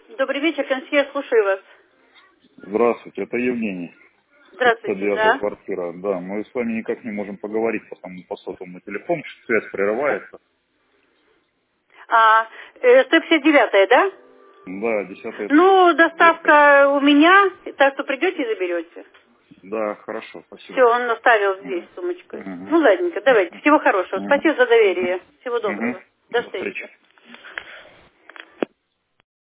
Добрый вечер, консьерж, слушаю вас. Здравствуйте, это Евгений. Здравствуйте, 109-я да. квартира. Да, мы с вами никак не можем поговорить по сотовому телефону, что связь прерывается. 159-я, да? Да, 10-й Ну, подъезд. доставка у меня, так что придете и заберете. Да, хорошо, Все, спасибо. он оставил здесь Мгм. сумочкой. Мгм. Ну, ладненько, давайте. Всего хорошего. Мгм. Спасибо за доверие. Всего Мгм. доброго. До До встречи. встречи.